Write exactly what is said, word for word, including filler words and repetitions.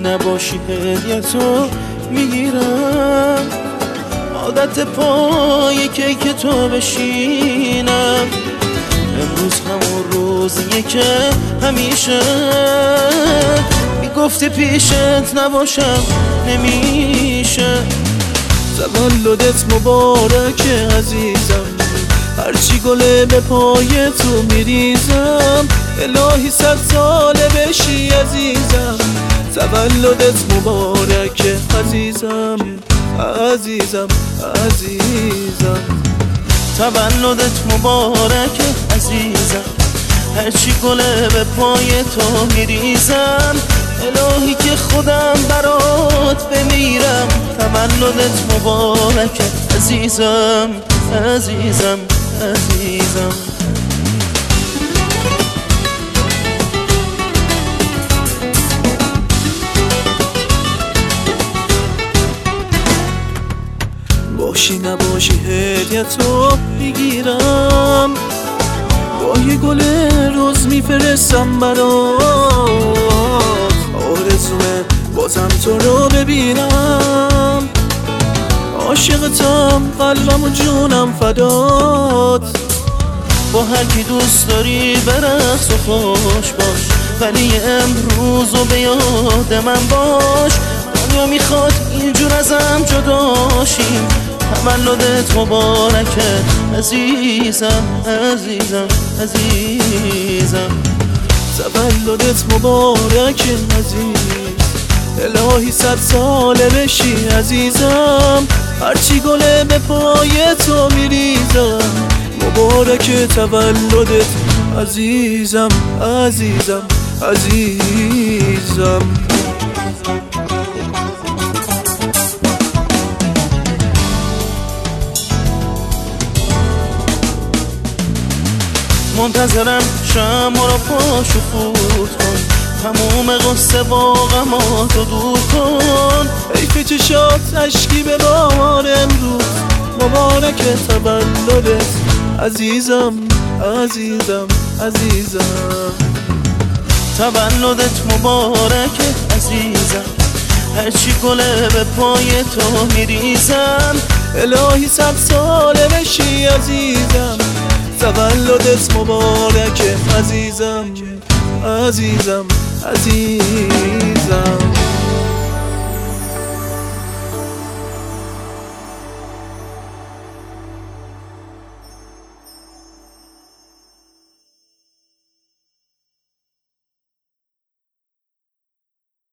نباشی هدیتو میگیرم، عادت پای کیک تو بشینم. امروز همون روزیه که همیشه میگفتی پیشت نباشم نمیشه. تولدت مبارکه عزیزم، هرچی گله به پای تو میریزم. الهی صد ساله بشی عزیزم، تولدت مبارکه عزیزم عزیزم عزیزم. تولدت مبارکه عزیزم، هرچی گله به پای تو میریزم. الهی که خودم برات بمیرم، تولدت مبارکه عزیزم عزیزم عزیزم. باشی نباشی هدیتو میگیرم، با یه گل روز میفرستم برات. آرزومه بازم تو رو ببینم، عاشقتم قلبم و جونم فدات. با هر کی دوست داری برقص و خوش باش، ولی امروز و به یاد من باش. دنیا میخواد اینجور ازم جداشیم، تولدت مبارکه عزیزم عزیزم عزیزم. تولدت مبارکه عزیز، الهی صد ساله بشی عزیزم. هرچی گله به پای تو میریزم، مبارکه تولدت عزیزم عزیزم عزیزم. منتظرم شمع رو پاشو فوت کن، تموم قصه با غماتو دور کن. حیف چشات عشقی به بار امروز، مبارک تولدت عزیزم عزیزم عزیزم. تولدت مبارک عزیزم، هرچی گله به پای تو میریزم. الهی صد ساله بشی عزیزم، تولدت مبارک عزیزم عزیزم عزیزم.